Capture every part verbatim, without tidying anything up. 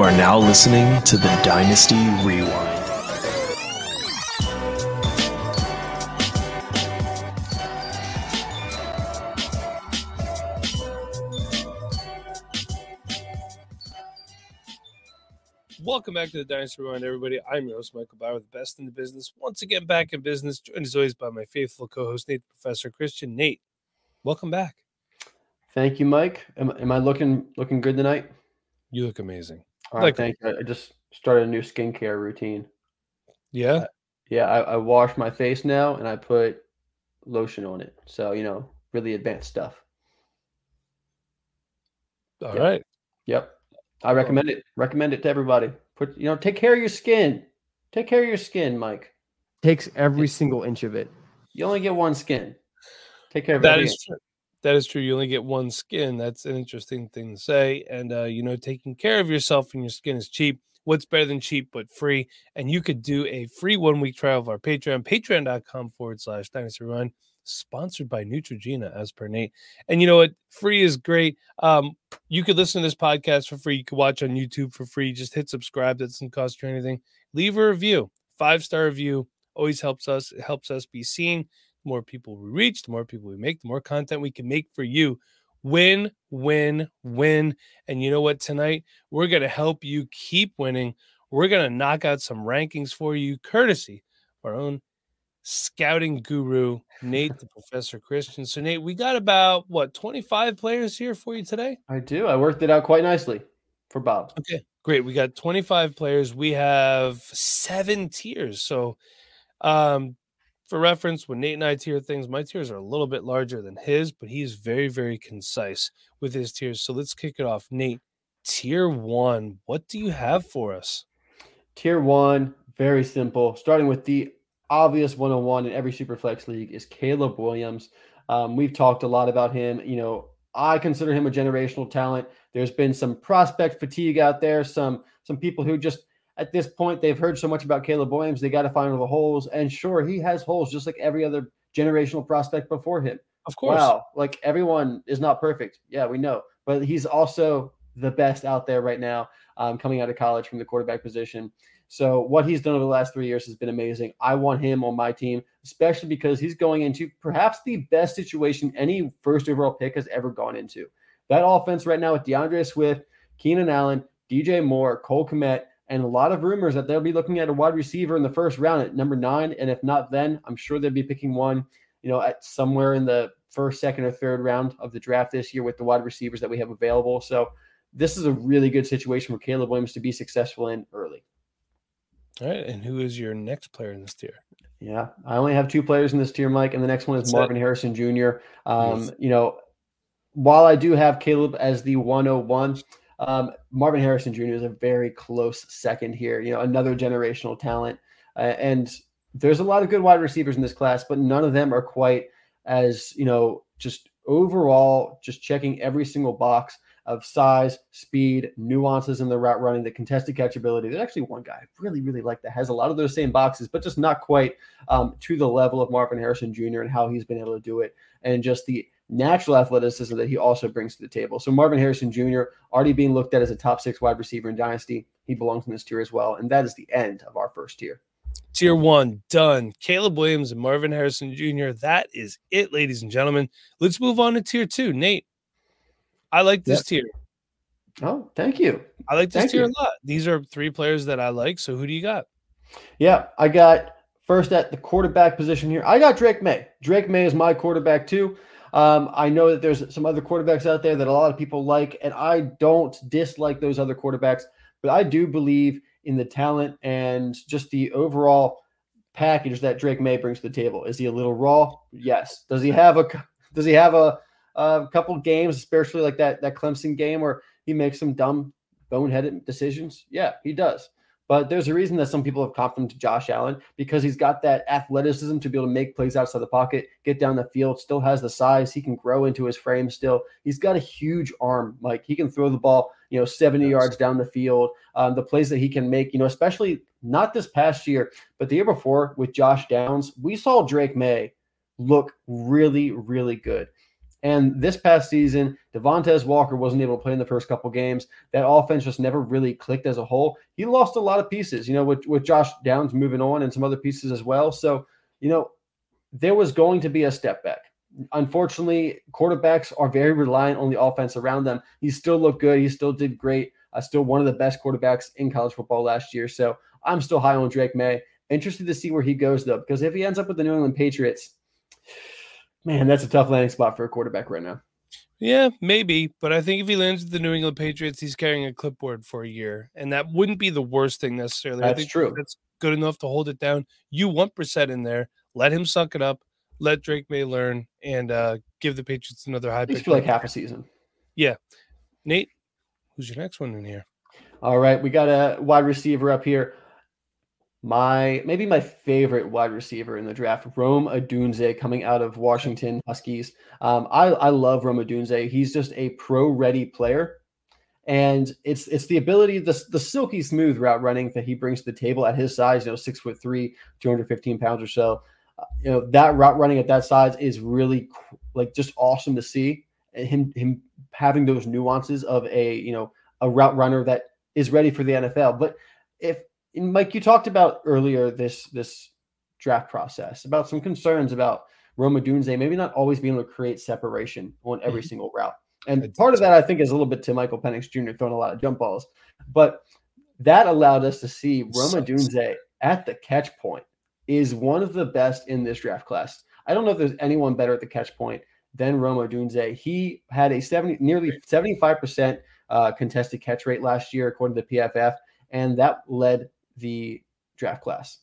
are now listening to the Dynasty Rewind. Welcome back to the Dynasty Rewind, everybody. I'm your host, Michael Bauer, the best in the business. Once again, back in business, joined as always by my faithful co-host, Nate, Professor Christian. Nate, welcome back. Thank you, Mike. Am, am I looking looking good tonight? You look amazing. All right, like, thank you. I just started a new skincare routine. Yeah? Uh, yeah, I, I wash my face now, and I put lotion on it. So, you know, really advanced stuff. All yep. right. Yep. I recommend it. Recommend it to everybody. Put, you know, take care of your skin. Take care of your skin, Mike. Takes every single inch of it. You only get one skin. Take care of that every is inch. true. That is true. You only get one skin. That's an interesting thing to say. And, uh, you know, taking care of yourself and your skin is cheap. What's better than cheap but free? And you could do a free one-week trial of our Patreon, patreon.com forward slash Dynasty Run, sponsored by Neutrogena, as per Nate. And you know what? Free is great. Um, you could listen to this podcast for free. You could watch on YouTube for free. Just hit subscribe. That doesn't cost you anything. Leave a review. Five-star review always helps us. It helps us be seen. The more people we reach, the more people we make, the more content we can make for you. Win, win, win. And you know what? Tonight, we're going to help you keep winning. We're going to knock out some rankings for you, courtesy of our own scouting guru, Nate, the Professor Christian. So, Nate, we got about, what, twenty-five players here for you today? I do. I worked it out quite nicely for Bob. Okay, great. We got twenty-five players. We have seven tiers. So, um, for reference, when Nate and I tier things, my tiers are a little bit larger than his, but he's very, very concise with his tiers. So let's kick it off. Nate, tier one, what do you have for us? Tier one, very simple. Starting with the obvious one oh one in every Superflex league is Caleb Williams. Um, we've talked a lot about him. You know, I consider him a generational talent. There's been some prospect fatigue out there, some some people who just, at this point, they've heard so much about Caleb Williams, they got to find all the holes. And sure, he has holes just like every other generational prospect before him. Of course. Wow, like everyone is not perfect. Yeah, we know. But he's also the best out there right now, um, coming out of college from the quarterback position. So what he's done over the last three years has been amazing. I want him on my team, especially because he's going into perhaps the best situation any first overall pick has ever gone into. That offense right now with DeAndre Swift, Keenan Allen, D J Moore, Cole Kmet, and a lot of rumors that they'll be looking at a wide receiver in the first round at number nine. And if not then, I'm sure they'll be picking one, you know, at somewhere in the first, second, or third round of the draft this year with the wide receivers that we have available. So this is a really good situation for Caleb Williams to be successful in early. All right. And who is your next player in this tier? Yeah, I only have two players in this tier, Mike, and the next one is That's Marvin it. Harrison Junior Um, Yes. You know, while I do have Caleb as the one oh one, Um, Marvin Harrison Junior is a very close second here, you know, another generational talent. Uh, and there's a lot of good wide receivers in this class, but none of them are quite as, you know, just overall, just checking every single box of size, speed, nuances in the route running, the contested catchability. There's actually one guy I really, really like that has a lot of those same boxes, but just not quite um, to the level of Marvin Harrison Junior and how he's been able to do it. And just the natural athleticism that he also brings to the table. So Marvin Harrison Junior already being looked at as a top six wide receiver in Dynasty. He belongs in this tier as well. And that is the end of our first tier. Tier one, done. Caleb Williams and Marvin Harrison Junior That is it, ladies and gentlemen. Let's move on to tier two. Nate, I like this Yep. tier. Oh, thank you. I like this Thank tier you. a lot. These are three players that I like. So who do you got? Yeah, I got first at the quarterback position here. I got Drake May. Drake May is my quarterback too. Um, I know that there's some other quarterbacks out there that a lot of people like, and I don't dislike those other quarterbacks, but I do believe in the talent and just the overall package that Drake May brings to the table. Is he a little raw? Yes. Does he have a does he have a, a couple games, especially like that that Clemson game where he makes some dumb, boneheaded decisions? Yeah, he does. But there's a reason that some people have compared him to Josh Allen, because he's got that athleticism to be able to make plays outside the pocket, get down the field, still has the size. He can grow into his frame still. He's got a huge arm. Like, he can throw the ball, you know, seventy yards down the field. Um, the plays that he can make, you know, especially not this past year, but the year before with Josh Downs, we saw Drake May look really, really good. And this past season, Devontae Walker wasn't able to play in the first couple games. That offense just never really clicked as a whole. He lost a lot of pieces, you know, with, with Josh Downs moving on and some other pieces as well. So, you know, there was going to be a step back. Unfortunately, quarterbacks are very reliant on the offense around them. He still looked good. He still did great. Uh, still one of the best quarterbacks in college football last year. So I'm still high on Drake May. Interested to see where he goes, though, because if he ends up with the New England Patriots, man, that's a tough landing spot for a quarterback right now. Yeah, maybe. But I think if he lands with the New England Patriots, he's carrying a clipboard for a year. And that wouldn't be the worst thing necessarily. That's I think true. That's good enough to hold it down. You want Brissett in there. Let him suck it up. Let Drake May learn and uh, give the Patriots another high pick. For like half a season. Yeah. Nate, who's your next one in here? All right. We got a wide receiver up here. My maybe my favorite wide receiver in the draft, Rome Odunze, coming out of Washington Huskies. Um, I, I love Rome Odunze. He's just a pro-ready player. And it's it's the ability, the, the silky smooth route running that he brings to the table at his size, you know, six foot three, two hundred fifteen pounds or so. Uh, you know, that route running at that size is really like just awesome to see. And him him having those nuances of a, you know, a route runner that is ready for the N F L. But if Mike, you talked about earlier this this draft process about some concerns about Rome Odunze maybe not always being able to create separation on every mm-hmm. single route. And part of that, I think, is a little bit to Michael Penix Junior throwing a lot of jump balls. But that allowed us to see Rome Odunze at the catch point is one of the best in this draft class. I don't know if there's anyone better at the catch point than Rome Odunze. He had a seventy, nearly seventy-five percent uh, contested catch rate last year, according to P F F, and that led the draft class.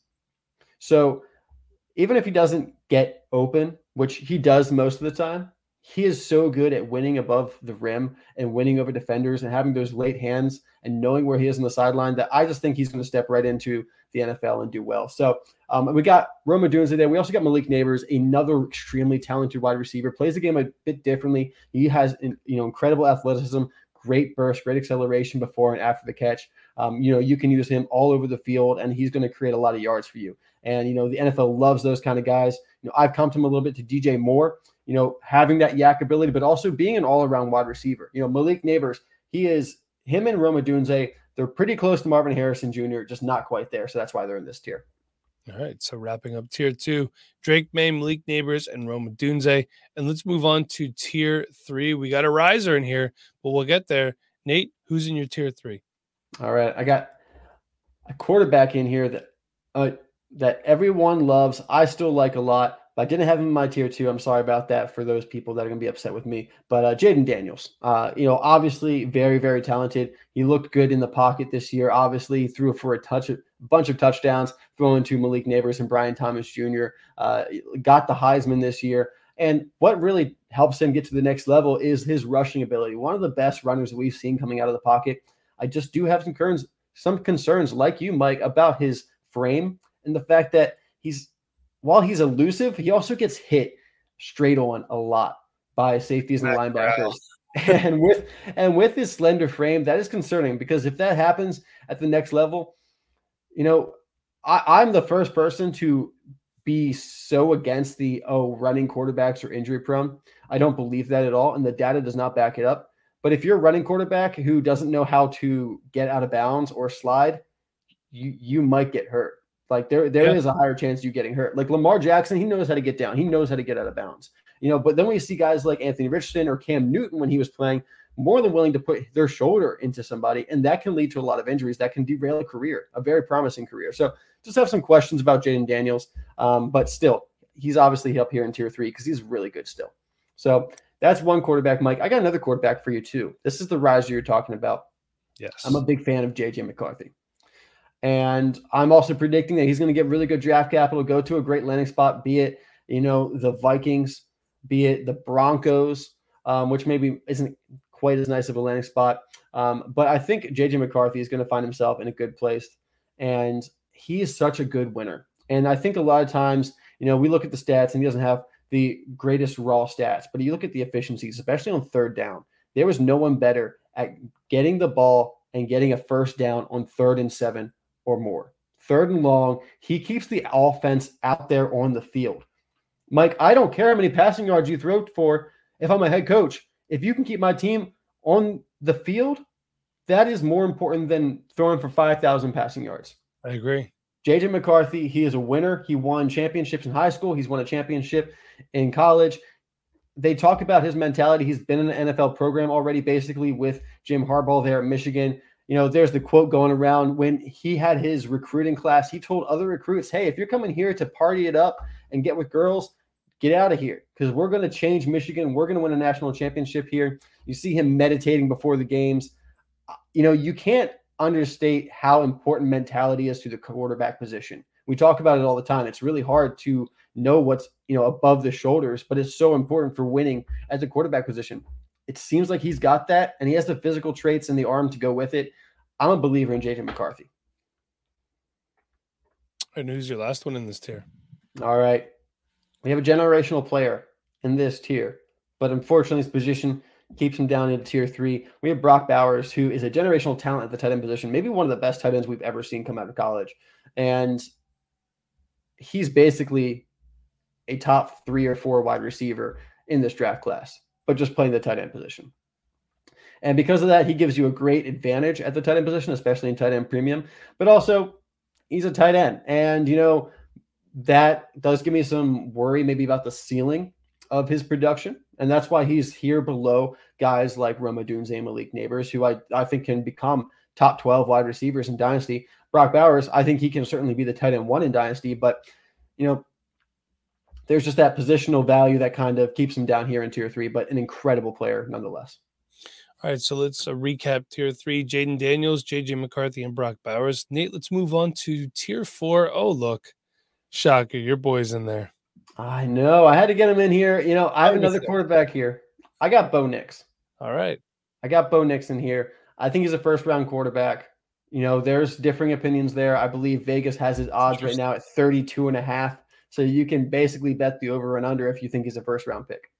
So even if he doesn't get open, which he does most of the time, he is so good at winning above the rim and winning over defenders and having those late hands and knowing where he is on the sideline that I just think he's going to step right into the N F L and do well. So um, we got Rome Odunze there. We also got Malik Nabers, another extremely talented wide receiver, plays the game a bit differently. He has you know incredible athleticism, great burst, great acceleration before and after the catch. Um, you know, you can use him all over the field, and he's going to create a lot of yards for you. And, you know, the N F L loves those kind of guys. You know, I've come to him a little bit to D J Moore, you know, having that yak ability, but also being an all-around wide receiver. You know, Malik Nabers, he is – him and Rome Odunze, they're pretty close to Marvin Harrison Junior, just not quite there. So that's why they're in this tier. All right, so wrapping up tier two, Drake May, Malik Nabers, and Rome Odunze. And let's move on to tier three. We got a riser in here, but we'll get there. Nate, who's in your tier three? All right, I got a quarterback in here that uh, that everyone loves. I still like a lot, but I didn't have him in my tier two. I'm sorry about that for those people that are going to be upset with me. But uh, Jaden Daniels, uh, you know, obviously very, very talented. He looked good in the pocket this year. Obviously, threw for a touch, a bunch of touchdowns, throwing to Malik Nabers and Brian Thomas Junior Uh, got the Heisman this year. And what really helps him get to the next level is his rushing ability. One of the best runners that we've seen coming out of the pocket. I just do have some concerns, some concerns like you, Mike, about his frame and the fact that he's, while he's elusive, he also gets hit straight on a lot by safeties and linebackers. and with and with his slender frame, that is concerning because if that happens at the next level, you know, I, I'm the first person to be so against the oh running quarterbacks are injury prone. I don't believe that at all, and the data does not back it up. But if you're a running quarterback who doesn't know how to get out of bounds or slide, you you might get hurt. Like there there yeah. is a higher chance of you getting hurt. Like Lamar Jackson, he knows how to get down. He knows how to get out of bounds. You know, but then we see guys like Anthony Richardson or Cam Newton when he was playing, more than willing to put their shoulder into somebody, and that can lead to a lot of injuries. That can derail a career, a very promising career. So just have some questions about Jaden Daniels, um, but still, he's obviously up here in tier three because he's really good still. So that's one quarterback, Mike. I got another quarterback for you too. This is the riser you're talking about. Yes. I'm a big fan of J J McCarthy. And I'm also predicting that he's going to get really good draft capital, go to a great landing spot, be it, you know, the Vikings, be it the Broncos, um, which maybe isn't quite as nice of a landing spot. Um, but I think J J McCarthy is going to find himself in a good place. And he is such a good winner. And I think a lot of times, you know, we look at the stats and he doesn't have the greatest raw stats, but you look at the efficiencies, especially on third down. There was no one better at getting the ball and getting a first down on third and seven or more. Third and long, he keeps the offense out there on the field. Mike, I don't care how many passing yards you throw for. if I'm a head coach, if you can keep my team on the field, that is more important than throwing for five thousand passing yards. I agree. J J McCarthy, he is a winner. He won championships in high school. He's won a championship in college. They talk about his mentality. He's been in an N F L program already, basically, with Jim Harbaugh there at Michigan. You know, there's the quote going around when he had his recruiting class. He told other recruits, hey, if you're coming here to party it up and get with girls, get out of here because we're going to change Michigan. We're going to win a national championship here. You see him meditating before the games. You know, you can't understate how important mentality is to the quarterback position. We talk about it all the time. It's really hard to know what's, you know, above the shoulders, but it's so important for winning at the quarterback position. It seems like he's got that, and he has the physical traits and the arm to go with it. I'm a believer in J J McCarthy. And who's your last one in this tier? All right. We have a generational player in this tier, but unfortunately his position keeps him down into tier three. We have Brock Bowers, who is a generational talent at the tight end position, maybe one of the best tight ends we've ever seen come out of college. And he's basically a top three or four wide receiver in this draft class, but just playing the tight end position. And because of that, he gives you a great advantage at the tight end position, especially in tight end premium, but also he's a tight end. And, you know, that does give me some worry maybe about the ceiling of his production. And that's why he's here below guys like Rome Odunze and Malik Neighbors, who I, I think can become top twelve wide receivers in Dynasty. Brock Bowers, I think he can certainly be the tight end one in Dynasty, but, you know, there's just that positional value that kind of keeps him down here in tier three, but an incredible player nonetheless. All right, so let's uh, recap tier three. Jaden Daniels, J J McCarthy, and Brock Bowers. Nate, let's move on to tier four. Oh, look. Shocker, your boy's in there. I know. I had to get him in here. You know, I have another quarterback here. I got Bo Nix. All right. I got Bo Nix in here. I think he's a first-round quarterback. You know, there's differing opinions there. I believe Vegas has his odds right now at thirty-two and a half. So you can basically bet the over and under if you think he's a first-round pick.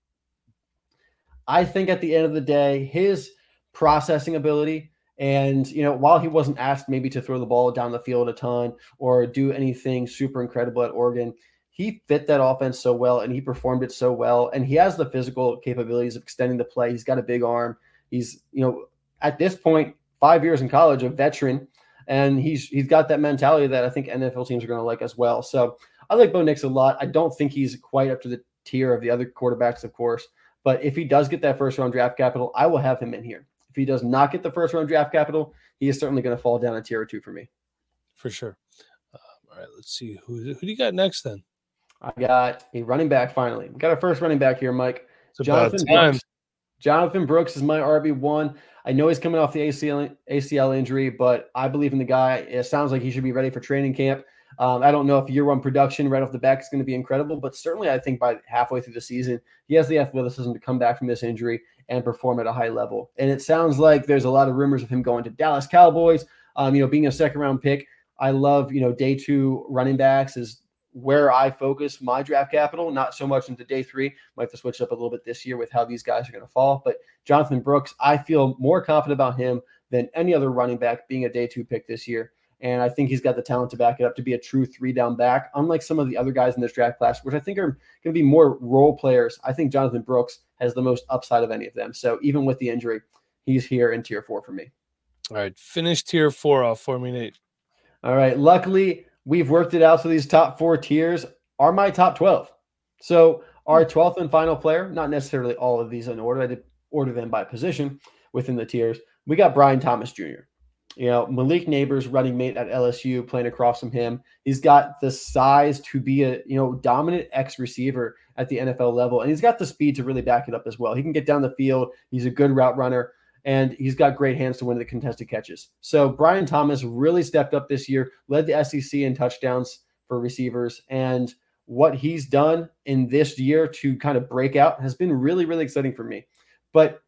I think at the end of the day, his processing ability and, you know, while he wasn't asked maybe to throw the ball down the field a ton or do anything super incredible at Oregon, he fit that offense so well and he performed it so well. And he has the physical capabilities of extending the play. He's got a big arm. He's, you know, at this point, five years in college, a veteran, and he's he's got that mentality that I think N F L teams are going to like as well. So I like Bo Nix a lot. I don't think he's quite up to the tier of the other quarterbacks, of course. But if he does get that first-round draft capital, I will have him in here. If he does not get the first-round draft capital, he is certainly going to fall down a tier or two for me. For sure. Um, all right, let's see. Who, who do you got next then? I got a running back finally. We got our first running back here, Mike. It's Jonathan about time. Brooks. Jonathan Brooks is my R B one. I know he's coming off the A C L, A C L injury, but I believe in the guy. It sounds like he should be ready for training camp. Um, I don't know if year one production right off the back is going to be incredible, but certainly I think by halfway through the season, he has the athleticism to come back from this injury and perform at a high level. And it sounds like there's a lot of rumors of him going to Dallas Cowboys, um, you know, being a second round pick. I love, you know, day two running backs is where I focus my draft capital, not so much into day three. Might have to switch up a little bit this year with how these guys are going to fall. But Jonathan Brooks, I feel more confident about him than any other running back being a day two pick this year. And I think he's got the talent to back it up to be a true three-down back, unlike some of the other guys in this draft class, which I think are going to be more role players. I think Jonathan Brooks has the most upside of any of them. So even with the injury, he's here in tier four for me. All right, finish tier four off for me, Nate. All right, luckily, we've worked it out so these top four tiers are my top twelve. So our twelfth and final player, not necessarily all of these in order. I did order them by position within the tiers. We got Brian Thomas Junior You know, Malik Neighbors, running mate at L S U, playing across from him. He's got the size to be a, you know, dominant X receiver at the N F L level. And he's got the speed to really back it up as well. He can get down the field. He's a good route runner. And he's got great hands to win the contested catches. So Brian Thomas really stepped up this year, led the S E C in touchdowns for receivers. And what he's done in this year to kind of break out has been really, really exciting for me. But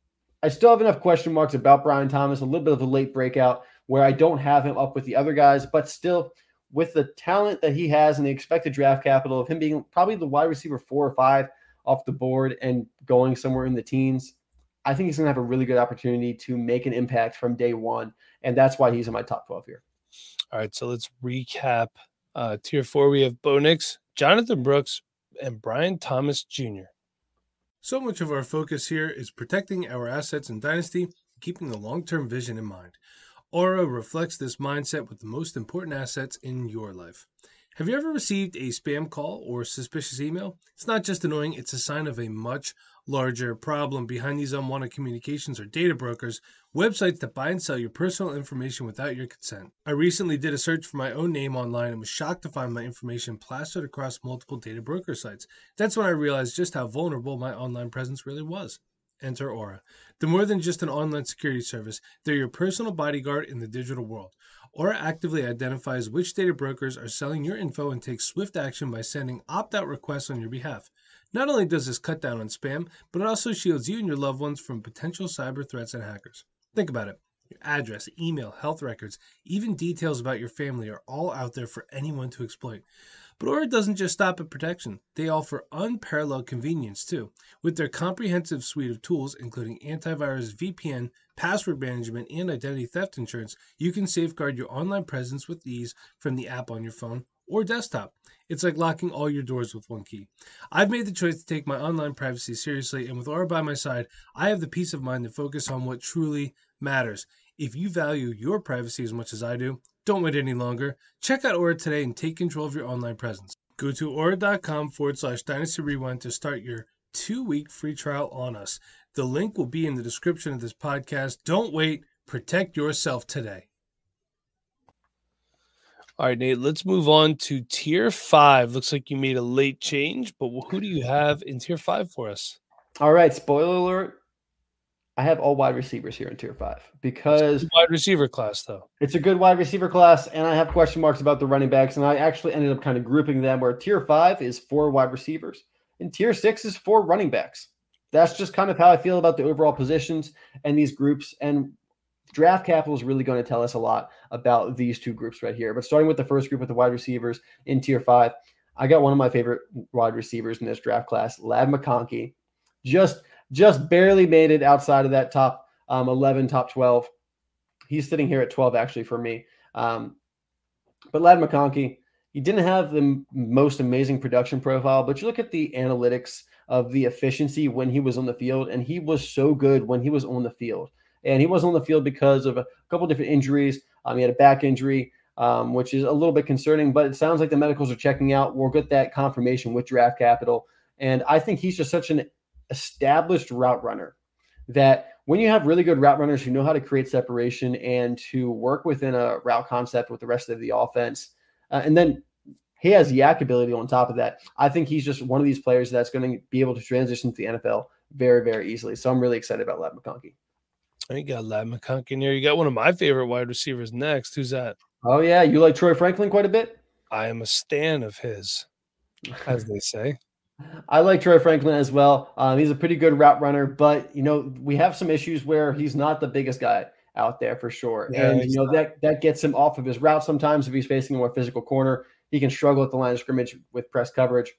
I still have enough question marks about Brian Thomas, a little bit of a late breakout where I don't have him up with the other guys, but still with the talent that he has and the expected draft capital of him being probably the wide receiver four or five off the board and going somewhere in the teens, I think he's going to have a really good opportunity to make an impact from day one. And that's why he's in my top twelve here. All right, so let's recap. Uh, tier four, we have Bo Nix, Jonathan Brooks, and Brian Thomas Junior So much of our focus here is protecting our assets in Dynasty, keeping a long-term vision in mind. Aura reflects this mindset with the most important assets in your life. Have you ever received a spam call or suspicious email? It's not just annoying, it's a sign of a much larger problem. Behind these unwanted communications are data brokers, websites that buy and sell your personal information without your consent. I recently did a search for my own name online and was shocked to find my information plastered across multiple data broker sites. That's when I realized just how vulnerable my online presence really was. Enter Aura. They're more than just an online security service. They're your personal bodyguard in the digital world. Aura actively identifies which data brokers are selling your info and takes swift action by sending opt-out requests on your behalf. Not only does this cut down on spam, but it also shields you and your loved ones from potential cyber threats and hackers. Think about it. Your address, email, health records, even details about your family are all out there for anyone to exploit. But Aura doesn't just stop at protection. They offer unparalleled convenience too. With their comprehensive suite of tools, including antivirus, V P N, password management, and identity theft insurance, you can safeguard your online presence with ease from the app on your phone or desktop. It's like locking all your doors with one key. I've made the choice to take my online privacy seriously, and with Aura by my side, I have the peace of mind to focus on what truly matters. If you value your privacy as much as I do, don't wait any longer. Check out Aura today and take control of your online presence. Go to aura.com forward slash Dynasty Rewind to start your two-week free trial on us. The link will be in the description of this podcast. Don't wait. Protect yourself today. All right, Nate, let's move on to tier five. Looks like you made a late change, but who do you have in tier five for us? All right, spoiler alert. I have all wide receivers here in tier five because wide receiver class, though. It's a good wide receiver class, and I have question marks about the running backs, and I actually ended up kind of grouping them where tier five is four wide receivers and tier six is four running backs. That's just kind of how I feel about the overall positions and these groups, and draft capital is really going to tell us a lot about these two groups right here. But starting with the first group with the wide receivers in tier five, I got one of my favorite wide receivers in this draft class, Ladd McConkey. Just Just barely made it outside of that top um, eleven, top twelve. He's sitting here at twelve, actually, for me. Um, but Ladd McConkey, he didn't have the m- most amazing production profile, but you look at the analytics of the efficiency when he was on the field, and he was so good when he was on the field. And he was on the field because of a couple different injuries. Um, he had a back injury, um, which is a little bit concerning, but it sounds like the medicals are checking out. We'll get that confirmation with draft capital. And I think he's just such an established route runner that when you have really good route runners who know how to create separation and to work within a route concept with the rest of the offense, uh, and then he has yak ability on top of that, I think he's just one of these players that's going to be able to transition to the N F L very, very easily. So I'm really excited about Ladd McConkey. You got Ladd McConkey in here. You got one of my favorite wide receivers next. Who's that? Oh, yeah. You like Troy Franklin quite a bit? I am a stan of his, as they say. I like Troy Franklin as well. Um, he's a pretty good route runner, but, you know, we have some issues where he's not the biggest guy out there for sure. Yeah, and, you know, that, that gets him off of his route sometimes. If he's facing a more physical corner, he can struggle at the line of scrimmage with press coverage.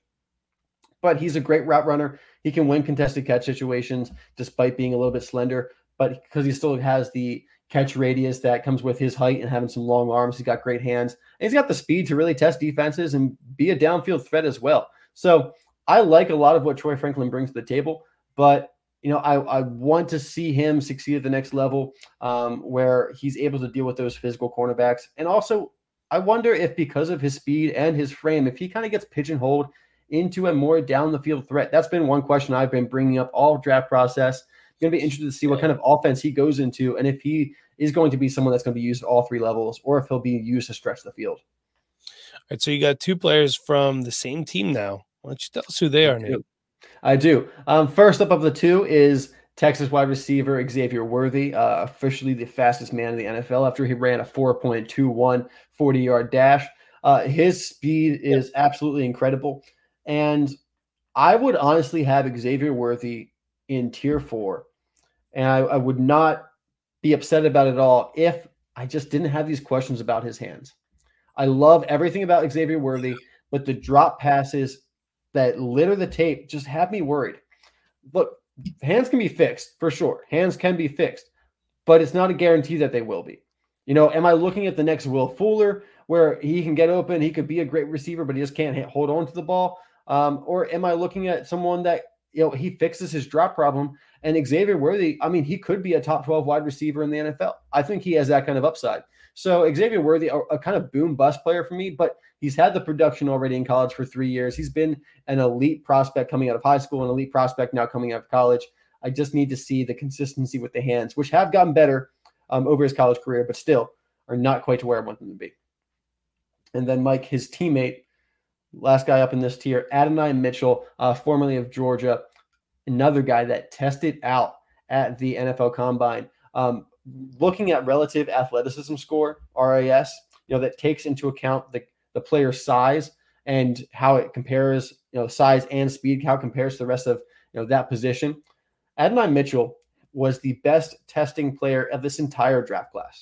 But he's a great route runner. He can win contested catch situations despite being a little bit slender. But because he still has the catch radius that comes with his height and having some long arms, he's got great hands. And he's got the speed to really test defenses and be a downfield threat as well. So I like a lot of what Troy Franklin brings to the table, but you know, I, I want to see him succeed at the next level um, where he's able to deal with those physical cornerbacks. And also, I wonder if because of his speed and his frame, if he kind of gets pigeonholed into a more down the field threat. That's been one question I've been bringing up all draft process. Going to be interested to see what kind of offense he goes into and if he is going to be someone that's going to be used at all three levels or if he'll be used to stretch the field. All right, so you got two players from the same team now. Why don't you tell us who they are, Nate? I do. Um, first up of the two is Texas wide receiver Xavier Worthy, uh, officially the fastest man in the N F L after he ran a four point two one forty-yard dash. Uh, his speed is absolutely incredible. And I would honestly have Xavier Worthy in tier four. And I, I would not be upset about it at all if I just didn't have these questions about his hands. I love everything about Xavier Worthy, but the drop passes that litter the tape just have me worried. Look, hands can be fixed for sure. Hands can be fixed, but it's not a guarantee that they will be. You know, am I looking at the next Will Fuller where he can get open, he could be a great receiver, but he just can't hold on to the ball? Um, or am I looking at someone that you know, he fixes his drop problem. And Xavier Worthy, I mean, he could be a top twelve wide receiver in the N F L. I think he has that kind of upside. So Xavier Worthy, a, a kind of boom bust player for me, but he's had the production already in college for three years. He's been an elite prospect coming out of high school, an elite prospect now coming out of college. I just need to see the consistency with the hands, which have gotten better um, over his college career, but still are not quite to where I want them to be. And then Mike, his teammate, last guy up in this tier, Adonai Mitchell, uh, formerly of Georgia, another guy that tested out at the N F L Combine. Um, looking at relative athleticism score, R A S, you know, that takes into account the, the player's size and how it compares, you know, size and speed, how it compares to the rest of, you know, that position. Adonai Mitchell was the best testing player of this entire draft class.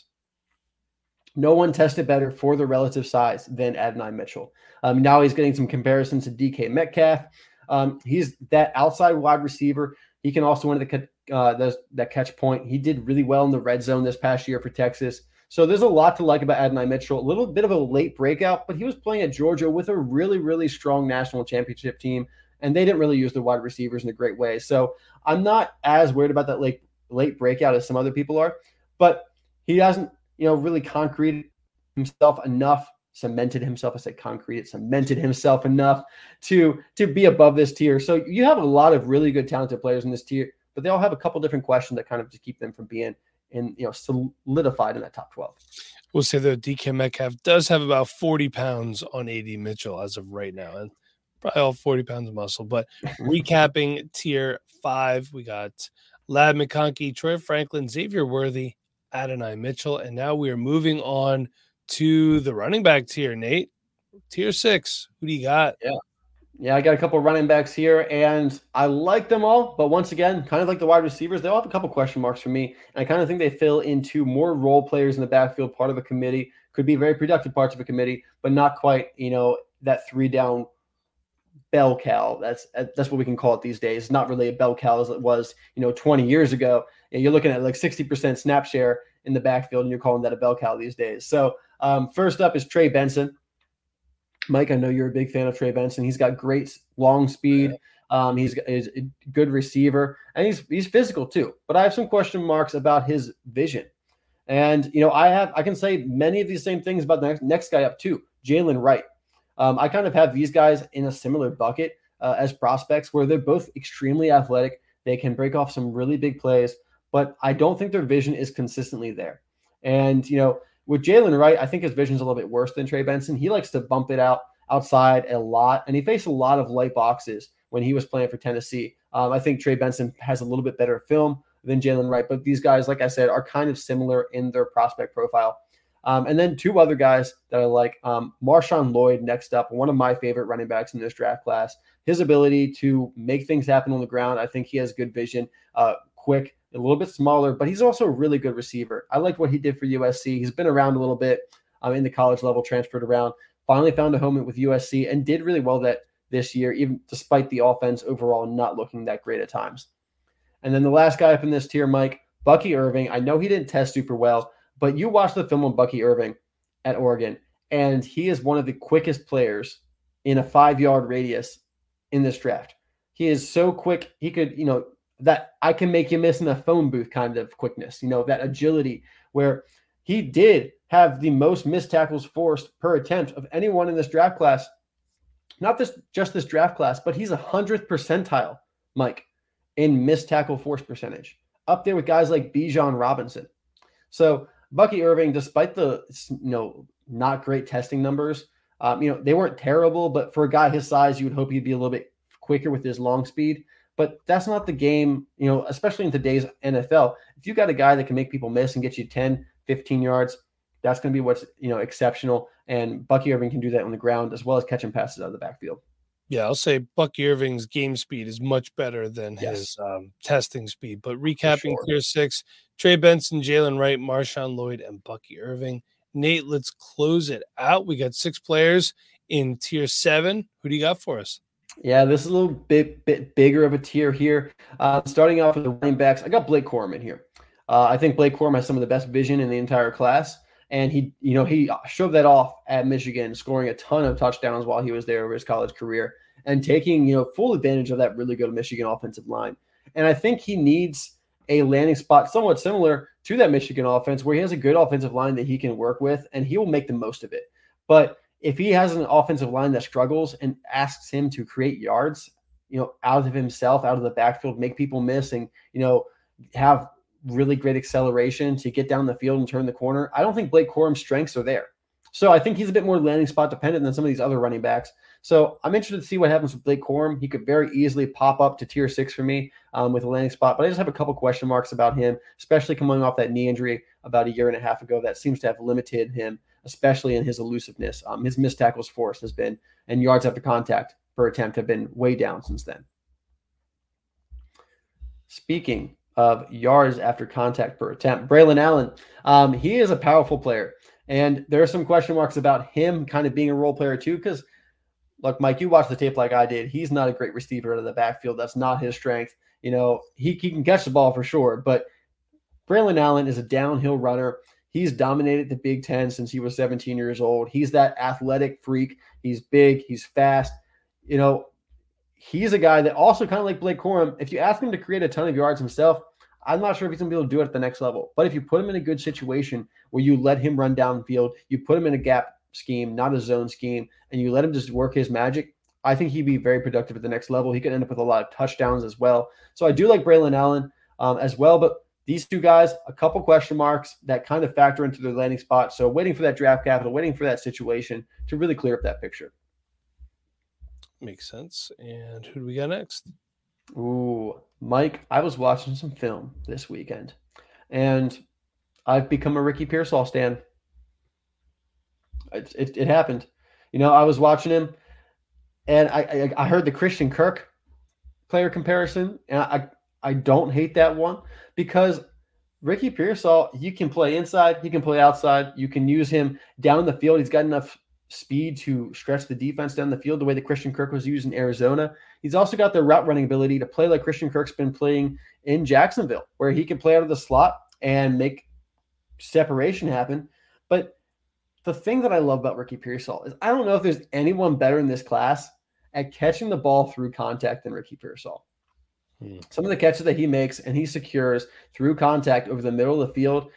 No one tested better for the relative size than Adonai Mitchell. Um, now he's getting some comparisons to D K Metcalf. Um, he's that outside wide receiver. He can also win the uh, those, that catch point. He did really well in the red zone this past year for Texas. So there's a lot to like about Adonai Mitchell. A little bit of a late breakout, but he was playing at Georgia with a really, really strong national championship team, and they didn't really use the wide receivers in a great way. So I'm not as worried about that late late breakout as some other people are, but he hasn't, you know, really concreted himself enough, cemented himself. I said concreted, cemented himself enough to, to be above this tier. So you have a lot of really good, talented players in this tier, but they all have a couple different questions that kind of just keep them from being in, you know, solidified in that top twelve. We'll say that D K Metcalf does have about forty pounds on A D Mitchell as of right now, and probably all forty pounds of muscle. But recapping tier five, we got Ladd McConkey, Troy Franklin, Xavier Worthy, Adonai Mitchell, and now we are moving on to the running back tier. Nate, tier six, who do you got? Yeah. Yeah, I got a couple of running backs here, and I like them all. But once again, kind of like the wide receivers, they all have a couple question marks for me. And I kind of think they fill into more role players in the backfield, part of a committee. Could be very productive parts of a committee, but not quite, you know, that three down bell cow. That's that's what we can call it these days. Not really a bell cow as it was, you know, twenty years ago. And you're looking at like sixty percent snap share in the backfield, and you're calling that a bell cow these days. So um, first up is Trey Benson. Mike, I know you're a big fan of Trey Benson. He's got great long speed. Um, he's, he's a good receiver, and he's he's physical too. But I have some question marks about his vision. And, you know, I have I can say many of these same things about the next, next guy up too, Jalen Wright. Um, I kind of have these guys in a similar bucket uh, as prospects where they're both extremely athletic. They can break off some really big plays, but I don't think their vision is consistently there. And, you know, with Jalen Wright, I think his vision is a little bit worse than Trey Benson. He likes to bump it out outside a lot, and he faced a lot of light boxes when he was playing for Tennessee. Um, I think Trey Benson has a little bit better film than Jalen Wright, but these guys, like I said, are kind of similar in their prospect profile. Um, and then two other guys that I like, um, Marshawn Lloyd next up, one of my favorite running backs in this draft class. His ability to make things happen on the ground, I think he has good vision, uh, quick, a little bit smaller, but he's also a really good receiver. I liked what he did for U S C. He's been around a little bit um, in the college level, transferred around, finally found a home with U S C, and did really well that this year, even despite the offense overall not looking that great at times. And then the last guy up in this tier, Mike, Bucky Irving. I know he didn't test super well, but you watch the film on Bucky Irving at Oregon, and he is one of the quickest players in a five-yard radius in this draft. He is so quick. He could, you know, that I can make you miss in a phone booth kind of quickness, you know, that agility where he did have the most missed tackles forced per attempt of anyone in this draft class. Not this just this draft class, but he's a hundredth percentile, Mike, in missed tackle force percentage, up there with guys like Bijan Robinson. So Bucky Irving, despite the, you know, not great testing numbers, um, you know, they weren't terrible, but for a guy his size, you would hope he'd be a little bit quicker with his long speed. But that's not the game, you know, especially in today's N F L. If you got a guy that can make people miss and get you ten, fifteen yards, that's going to be what's, you know, exceptional. And Bucky Irving can do that on the ground as well as catching passes out of the backfield. Yeah, I'll say Bucky Irving's game speed is much better than Yes. his um, testing speed. But recapping sure. tier six, Trey Benson, Jalen Wright, Marshawn Lloyd, and Bucky Irving. Nate, let's close it out. We got six players in tier seven. Who do you got for us? Yeah, this is a little bit bit bigger of a tier here. Uh, starting off with the running backs, I got Blake Corum here. Uh, I think Blake Corum has some of the best vision in the entire class, and he, you know, he shoved that off at Michigan, scoring a ton of touchdowns while he was there over his college career. and taking, you know, full advantage of that really good Michigan offensive line. And I think he needs a landing spot somewhat similar to that Michigan offense where he has a good offensive line that he can work with and he will make the most of it. But if he has an offensive line that struggles and asks him to create yards, you know, out of himself, out of the backfield, make people miss and, you know, have really great acceleration to get down the field and turn the corner, I don't think Blake Corum's strengths are there. So I think he's a bit more landing spot dependent than some of these other running backs. So I'm interested to see what happens with Blake Corum. He could very easily pop up to tier six for me um, with a landing spot, but I just have a couple question marks about him, especially coming off that knee injury about a year and a half ago that seems to have limited him, especially in his elusiveness. Um, his missed tackles force has been, and yards after contact per attempt have been way down since then. Speaking of yards after contact per attempt, Braylon Allen, um, he is a powerful player. And there are some question marks about him kind of being a role player too, because look, Mike, you watched the tape like I did. He's not a great receiver out of the backfield. That's not his strength. You know, he, he can catch the ball for sure, but Braylon Allen is a downhill runner. He's dominated the Big Ten since he was seventeen years old. He's that athletic freak. He's big. He's fast. You know, he's a guy that also kind of like Blake Corum, if you ask him to create a ton of yards himself, I'm not sure if he's going to be able to do it at the next level. But if you put him in a good situation where you let him run downfield, you put him in a gap scheme, not a zone scheme, and you let him just work his magic, I think he'd be very productive at the next level. He could end up with a lot of touchdowns as well. So I do like Braylon Allen um, as well. But these two guys, a couple question marks that kind of factor into their landing spot. So waiting for that draft capital, waiting for that situation to really clear up that picture. Makes sense. And who do we got next? Ooh, Mike, I was watching some film this weekend, and I've become a Ricky Pearsall stan. It, it, it happened. You know, I was watching him, and I, I, I heard the Christian Kirk player comparison, and I, I don't hate that one because Ricky Pearsall, you can play inside, you can play outside, you can use him down the field. He's got enough speed to stretch the defense down the field the way that Christian Kirk was used in Arizona. He's also got the route running ability to play like Christian Kirk's been playing in Jacksonville, where he can play out of the slot and make separation happen. But the thing that I love about Ricky Pearsall is I don't know if there's anyone better in this class at catching the ball through contact than Ricky Pearsall. Hmm. Some of the catches that he makes and he secures through contact over the middle of the field,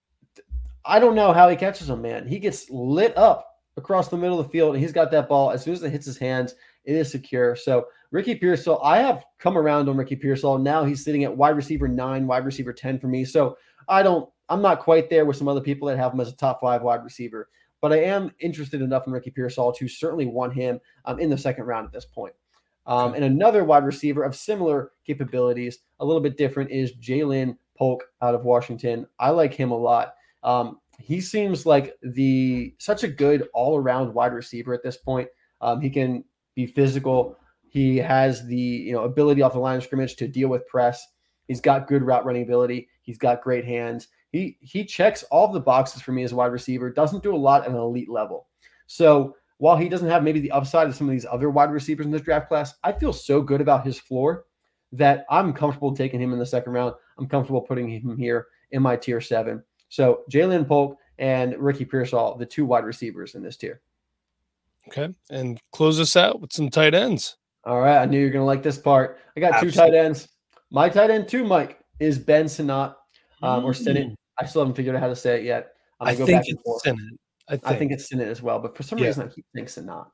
I don't know how he catches them, man. He gets lit up across the middle of the field, and he's got that ball. As soon as it hits his hands, it is secure. So Ricky Pearsall, I have come around on Ricky Pearsall. Now he's sitting at wide receiver nine, wide receiver ten for me. So I don't, I'm not quite there with some other people that have him as a top five wide receiver, but I am interested enough in Ricky Pearsall to certainly want him um, in the second round at this point. Um, and another wide receiver of similar capabilities, a little bit different, is Ja'Lynn Polk out of Washington. I like him a lot. Um, He seems like the such a good all-around wide receiver at this point. Um, he can be physical. He has the you know ability off the line of scrimmage to deal with press. He's got good route running ability. He's got great hands. He he checks all of the boxes for me as a wide receiver. Doesn't do a lot at an elite level. So while he doesn't have maybe the upside of some of these other wide receivers in this draft class, I feel so good about his floor that I'm comfortable taking him in the second round. I'm comfortable putting him here in my tier seven. So Ja'Lynn Polk and Ricky Pearsall, the two wide receivers in this tier. Okay. And close us out with some tight ends. All right. I knew you were going to like this part. I got Absolutely. two tight ends. My tight end too, Mike, is Ben Sinnott um, or Sinnott. I still haven't figured out how to say it yet. I'm I going to go think back and it's forth. Sinnott. I think. I think it's Sinnott as well, but for some Yeah. reason I keep thinking Sinnott.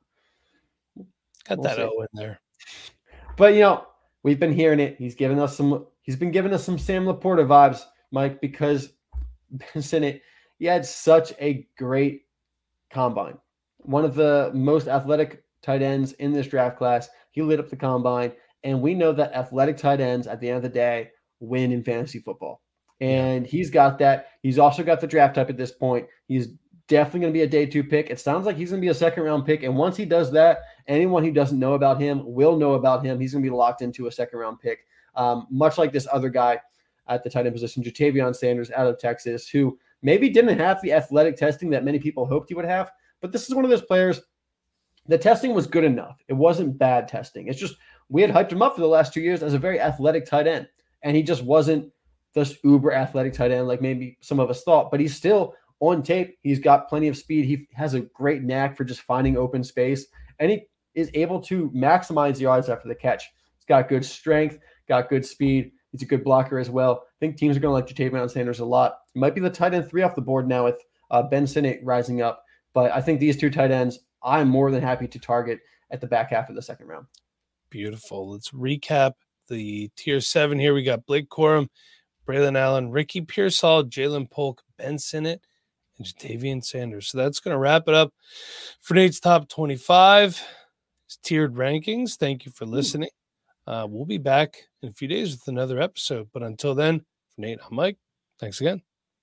Got We'll that see. O in there. But, you know, we've been hearing it. He's given us some – he's been giving us some Sam Laporta vibes, Mike, because Ben Sinnott, he had such a great combine. One of the most athletic tight ends in this draft class. He lit up the combine, and we know that athletic tight ends at the end of the day win in fantasy football. And he's got that. He's also got the draft type at this point. He's definitely going to be a day two pick. It sounds like he's going to be a second round pick. And once he does that, anyone who doesn't know about him will know about him. He's going to be locked into a second round pick, um, much like this other guy at the tight end position, Jatavion Sanders out of Texas, who maybe didn't have the athletic testing that many people hoped he would have. But this is one of those players, the testing was good enough. It wasn't bad testing. It's just we had hyped him up for the last two years as a very athletic tight end. And he just wasn't this uber athletic tight end like maybe some of us thought. But he's still on tape. He's got plenty of speed. He has a great knack for just finding open space. And he is able to maximize the yards after the catch. He's got good strength, got good speed. He's a good blocker as well. I think teams are going to like Ja'Tavion Sanders a lot. He might be the tight end three off the board now with uh, Ben Sinnott rising up. But I think these two tight ends, I'm more than happy to target at the back half of the second round. Beautiful. Let's recap the tier seven here. We got Blake Corum, Braylon Allen, Ricky Pearsall, Jalen Polk, Ben Sinnott, and Ja'Tavion Sanders. So that's going to wrap it up for Nate's top twenty-five. It's tiered rankings. Thank you for listening. Uh, we'll be back in a few days with another episode. But until then, for Nate, I'm Mike. Thanks again.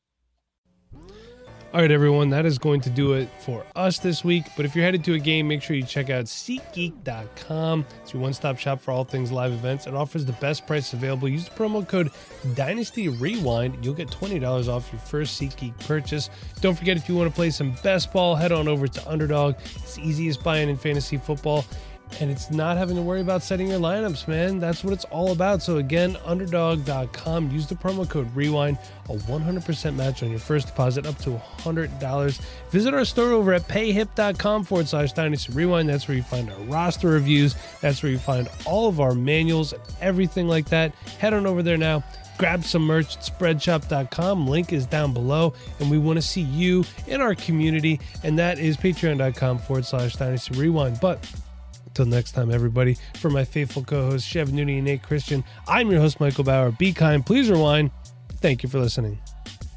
All right, everyone, that is going to do it for us this week. But if you're headed to a game, make sure you check out SeatGeek dot com. It's your one-stop shop for all things live events. It offers the best price available. Use the promo code Dynasty Rewind. You'll get twenty dollars off your first SeatGeek purchase. Don't forget, if you want to play some best ball, head on over to Underdog. It's the easiest buy-in in fantasy football. And it's not having to worry about setting your lineups, man. That's what it's all about. So again, underdog dot com. Use the promo code REWIND. A one hundred percent match on your first deposit up to one hundred dollars. Visit our store over at payhip.com forward slash Dynasty Rewind. That's where you find our roster reviews. That's where you find all of our manuals and everything like that. Head on over there now. Grab some merch at spreadshop dot com. Link is down below. And we want to see you in our community. And that is patreon.com forward slash Dynasty Rewind. But until next time, everybody, for my faithful co-hosts, Chev Nooney and Nate Christian, I'm your host, Michael Bauer. Be kind, please rewind. Thank you for listening.